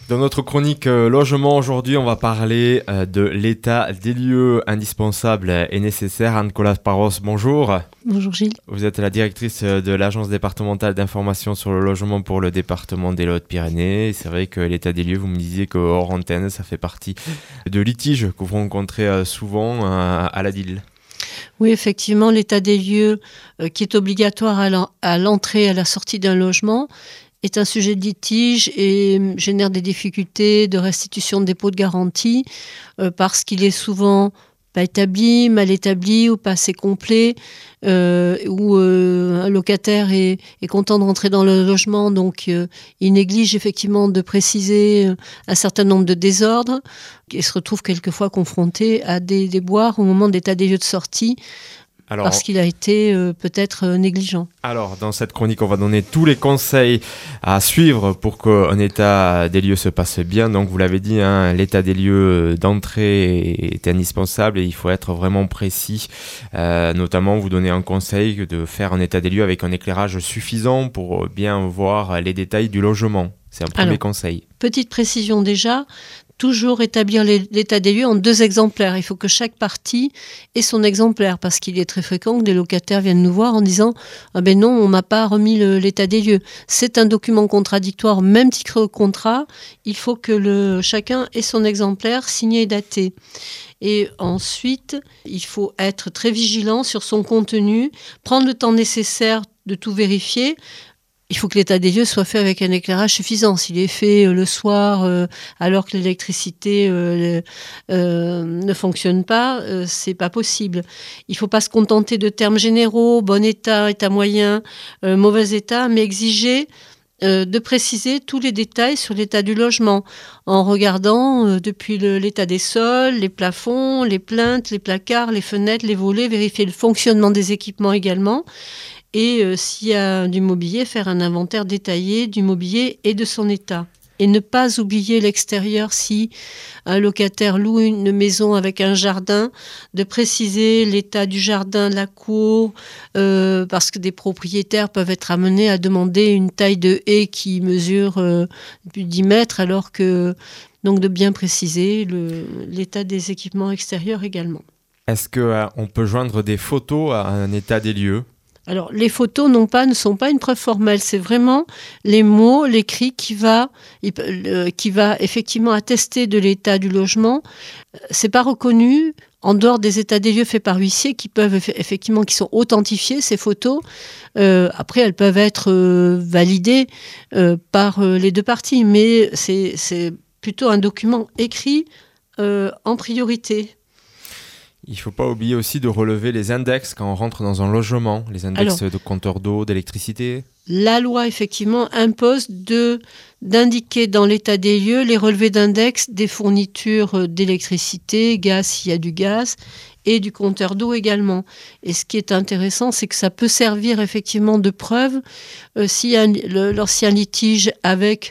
Dans notre chronique logement aujourd'hui, on va parler de l'état des lieux indispensables et nécessaires. Anne-Colas Parros, bonjour. Bonjour Gilles. Vous êtes la directrice de l'Agence départementale d'information sur le logement pour le département des Hautes-Pyrénées. C'est vrai que l'état des lieux, vous me disiez que hors antenne, ça fait partie de litiges que vous rencontrez souvent à la DIL. Oui, effectivement, l'état des lieux qui est obligatoire à l'entrée et à la sortie d'un logement est un sujet de litige et génère des difficultés de restitution de dépôt de garantie parce qu'il est souvent pas établi, mal établi ou pas assez complet, où un locataire est content de rentrer dans le logement, donc il néglige effectivement de préciser un certain nombre de désordres et se retrouve quelquefois confronté à des déboires au moment de l'état des lieux de sortie. Parce qu'il a été peut-être négligent. Alors, dans cette chronique, on va donner tous les conseils à suivre pour qu'un état des lieux se passe bien. Donc, vous l'avez dit, l'état des lieux d'entrée est indispensable et il faut être vraiment précis. Notamment, vous donner un conseil de faire un état des lieux avec un éclairage suffisant pour bien voir les détails du logement. C'est un premier conseil. Petite précision déjà. Toujours établir l'état des lieux en 2 exemplaires. Il faut que chaque partie ait son exemplaire parce qu'il est très fréquent que des locataires viennent nous voir en disant « Ah ben non, on m'a pas remis l'état des lieux ». C'est un document contradictoire, même titre au contrat. Il faut que chacun ait son exemplaire signé et daté. Et ensuite, il faut être très vigilant sur son contenu, prendre le temps nécessaire de tout vérifier. Il faut que l'état des lieux soit fait avec un éclairage suffisant. S'il est fait le soir, alors que l'électricité ne fonctionne pas, c'est pas possible. Il faut pas se contenter de termes généraux, bon état, état moyen, mauvais état, mais exiger de préciser tous les détails sur l'état du logement, en regardant depuis l'état des sols, les plafonds, les plinthes, les placards, les fenêtres, les volets, vérifier le fonctionnement des équipements également. Et s'il y a du mobilier, faire un inventaire détaillé du mobilier et de son état. Et ne pas oublier l'extérieur si un locataire loue une maison avec un jardin, de préciser l'état du jardin, de la cour, parce que des propriétaires peuvent être amenés à demander une taille de haie qui mesure plus de 10 mètres, alors que, donc de bien préciser l'état des équipements extérieurs également. Est-ce qu'on peut joindre des photos à un état des lieux ? Alors, les photos ne sont pas une preuve formelle. C'est vraiment les mots, l'écrit qui va effectivement attester de l'état du logement. C'est pas reconnu en dehors des états des lieux faits par huissier qui sont authentifiés, ces photos. Après, elles peuvent être validées par les 2 parties, mais c'est plutôt un document écrit en priorité. Il ne faut pas oublier aussi de relever les index quand on rentre dans un logement, les index de compteur d'eau, d'électricité. La loi, effectivement, impose d'indiquer dans l'état des lieux les relevés d'index des fournitures d'électricité, gaz s'il y a du gaz, et du compteur d'eau également. Et ce qui est intéressant, c'est que ça peut servir effectivement de preuve lorsqu'il y a un litige avec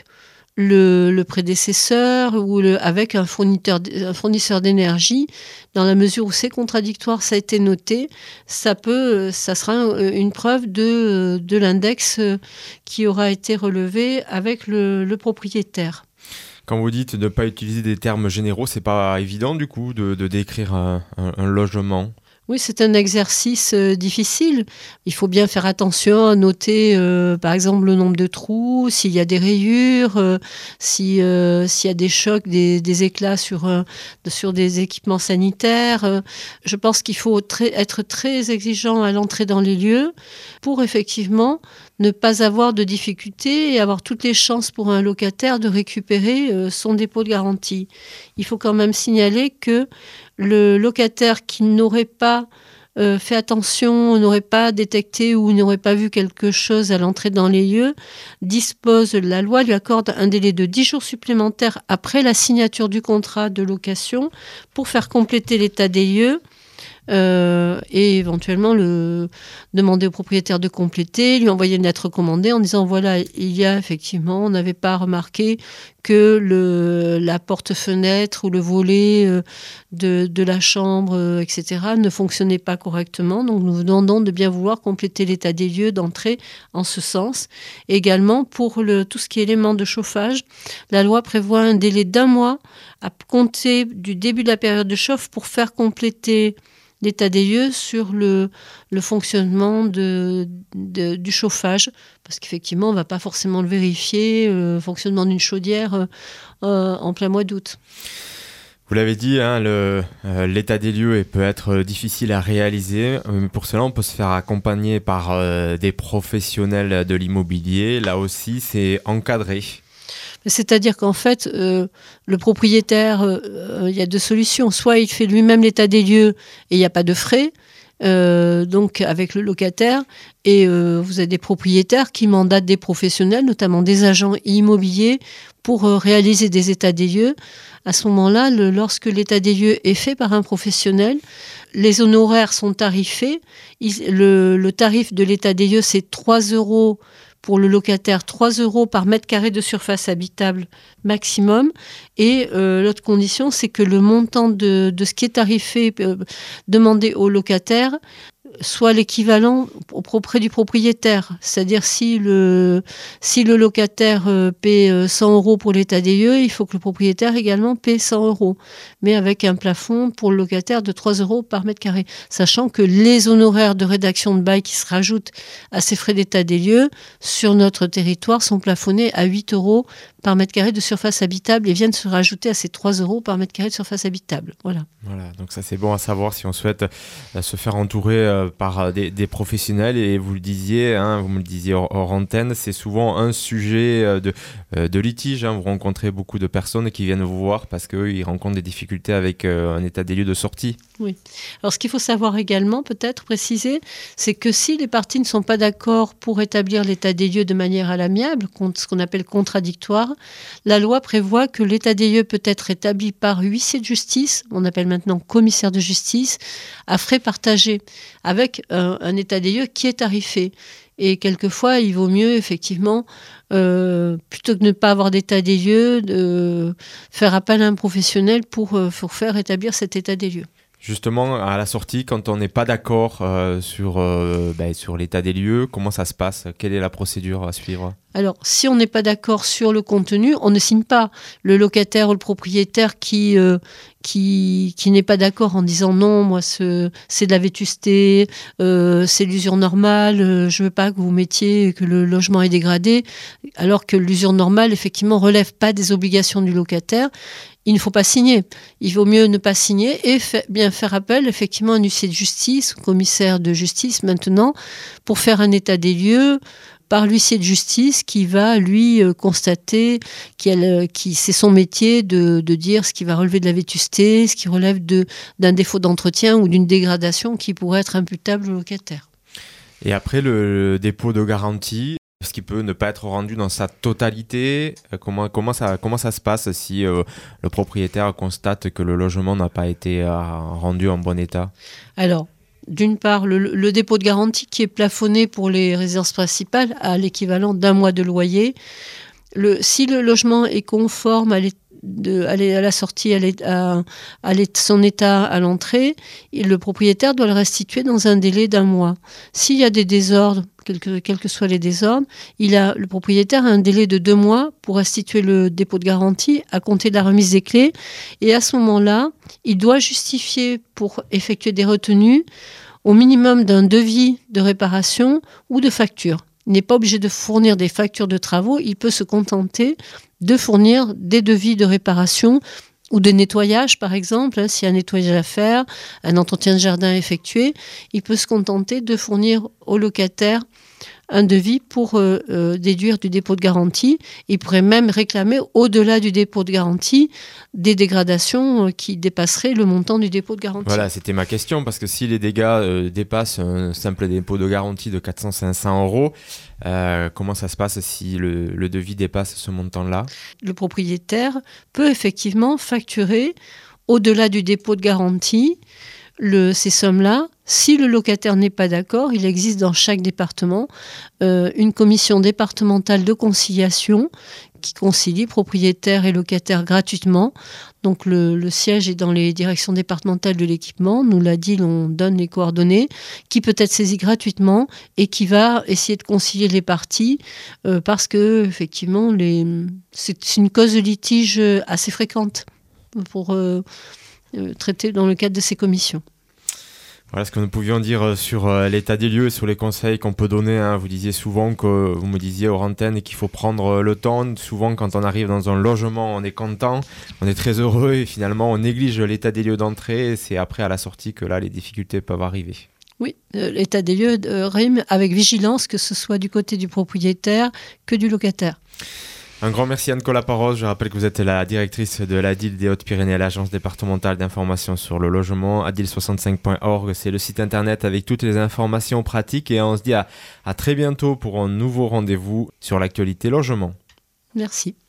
le prédécesseur ou avec un fournisseur d'énergie, dans la mesure où c'est contradictoire, ça a été noté, ça sera une preuve de l'index qui aura été relevé avec le propriétaire. Quand vous dites de ne pas utiliser des termes généraux, c'est pas évident du coup de décrire un logement. Oui, c'est un exercice difficile. Il faut bien faire attention à noter, par exemple, le nombre de trous, s'il y a des rayures, s'il y a des chocs, des éclats sur des équipements sanitaires. Je pense qu'il faut être très exigeant à l'entrée dans les lieux pour effectivement ne pas avoir de difficultés et avoir toutes les chances pour un locataire de récupérer son dépôt de garantie. Il faut quand même signaler que le locataire qui n'aurait pas fait attention, n'aurait pas détecté ou n'aurait pas vu quelque chose à l'entrée dans les lieux, la loi lui accorde un délai de 10 jours supplémentaires après la signature du contrat de location pour faire compléter l'état des lieux et éventuellement demander au propriétaire de compléter, lui envoyer une lettre recommandée en disant voilà, il y a effectivement, on n'avait pas remarqué que la porte-fenêtre ou le volet de la chambre, etc., ne fonctionnait pas correctement. Donc nous vous demandons de bien vouloir compléter l'état des lieux d'entrée en ce sens. Également, pour tout ce qui est éléments de chauffage, la loi prévoit un délai d'1 mois à compter du début de la période de chauffe pour faire compléter l'état des lieux sur le fonctionnement du chauffage, parce qu'effectivement, on ne va pas forcément le vérifier, le fonctionnement d'une chaudière en plein mois d'août. Vous l'avez dit, hein, l'état des lieux peut être difficile à réaliser. Pour cela, on peut se faire accompagner par des professionnels de l'immobilier. Là aussi, c'est encadré. C'est-à-dire qu'en fait, le propriétaire, il y a 2 solutions. Soit il fait lui-même l'état des lieux et il n'y a pas de frais, donc avec le locataire, et vous avez des propriétaires qui mandatent des professionnels, notamment des agents immobiliers, pour réaliser des états des lieux. À ce moment-là, lorsque l'état des lieux est fait par un professionnel, les honoraires sont tarifés. Le tarif de l'état des lieux, c'est 3 € pour le locataire, 3 € par mètre carré de surface habitable maximum. Et l'autre condition, c'est que le montant de ce qui est tarifé, demandé au locataire, soit l'équivalent auprès du propriétaire. C'est-à-dire si le locataire paie 100 € pour l'état des lieux, il faut que le propriétaire également paie 100 €, mais avec un plafond pour le locataire de 3 € par mètre carré. Sachant que les honoraires de rédaction de bail qui se rajoutent à ces frais d'état des lieux sur notre territoire sont plafonnés à 8 € par mètre carré de surface habitable et viennent se rajouter à ces 3 € par mètre carré de surface habitable. Voilà, donc ça c'est bon à savoir si on souhaite se faire entourer par des professionnels. Et vous le disiez, hein, vous me le disiez hors antenne, c'est souvent un sujet de litige. Hein. Vous rencontrez beaucoup de personnes qui viennent vous voir parce qu'ils rencontrent des difficultés avec un état des lieux de sortie. Oui. Alors ce qu'il faut savoir également, peut-être préciser, c'est que si les parties ne sont pas d'accord pour établir l'état des lieux de manière à l'amiable, ce qu'on appelle contradictoire, la loi prévoit que l'état des lieux peut être établi par huissier de justice, on appelle maintenant commissaire de justice, à frais partagés, avec un état des lieux qui est tarifé. Et quelquefois, il vaut mieux, effectivement, plutôt que de ne pas avoir d'état des lieux, de faire appel à un professionnel pour faire établir cet état des lieux. Justement, à la sortie, quand on n'est pas d'accord sur l'état des lieux, comment ça se passe ? Quelle est la procédure à suivre ? Alors, si on n'est pas d'accord sur le contenu, on ne signe pas. Le locataire ou le propriétaire qui n'est pas d'accord en disant non, moi c'est de la vétusté, c'est l'usure normale, je veux pas que vous mettiez que le logement est dégradé, alors que l'usure normale, effectivement, relève pas des obligations du locataire. Il ne faut pas signer. Il vaut mieux ne pas signer et bien faire appel, effectivement, à un huissier de justice, au commissaire de justice maintenant, pour faire un état des lieux par l'huissier de justice qui va, lui, constater c'est son métier de dire ce qui va relever de la vétusté, ce qui relève d'un défaut d'entretien ou d'une dégradation qui pourrait être imputable au locataire. Et après, le dépôt de garantie, ce qui peut ne pas être rendu dans sa totalité, comment ça se passe si le propriétaire constate que le logement n'a pas été rendu en bon état ? Alors, d'une part, le dépôt de garantie qui est plafonné pour les résidences principales à l'équivalent d'1 mois de loyer. Si le logement est conforme à la sortie, à son état à l'entrée, le propriétaire doit le restituer dans un délai d'1 mois. S'il y a des désordres, quels que soient les désordres, le propriétaire a un délai de 2 mois pour restituer le dépôt de garantie à compter de la remise des clés. Et à ce moment-là, il doit justifier pour effectuer des retenues au minimum d'un devis de réparation ou de facture. Il n'est pas obligé de fournir des factures de travaux, il peut se contenter de fournir des devis de réparation ou de nettoyage, par exemple. S'il y a un nettoyage à faire, un entretien de jardin à effectuer, il peut se contenter de fournir au locataire un devis pour déduire du dépôt de garantie. Il pourrait même réclamer, au-delà du dépôt de garantie, des dégradations qui dépasseraient le montant du dépôt de garantie. Voilà, c'était ma question, parce que si les dégâts dépassent un simple dépôt de garantie de 400-500 €, comment ça se passe si le devis dépasse ce montant-là ? Le propriétaire peut effectivement facturer, au-delà du dépôt de garantie, ces sommes-là. Si le locataire n'est pas d'accord, il existe dans chaque département une commission départementale de conciliation qui concilie propriétaires et locataires gratuitement. Donc le siège est dans les directions départementales de l'équipement. Nous l'a dit, on donne les coordonnées, qui peut être saisi gratuitement et qui va essayer de concilier les parties parce que effectivement c'est une cause de litige assez fréquente pour traiter dans le cadre de ces commissions. Voilà ce que nous pouvions dire sur l'état des lieux et sur les conseils qu'on peut donner. Vous disiez souvent vous me disiez hors antenne qu'il faut prendre le temps. Souvent, quand on arrive dans un logement, on est content, on est très heureux et finalement, on néglige l'état des lieux d'entrée. Et c'est après à la sortie que là, les difficultés peuvent arriver. Oui, l'état des lieux rime avec vigilance, que ce soit du côté du propriétaire que du locataire. Un grand merci Anne-Cola Parros. Je rappelle que vous êtes la directrice de l'ADIL des Hautes-Pyrénées, l'agence départementale d'information sur le logement. adil65.org, c'est le site internet avec toutes les informations pratiques. Et on se dit à très bientôt pour un nouveau rendez-vous sur l'actualité logement. Merci.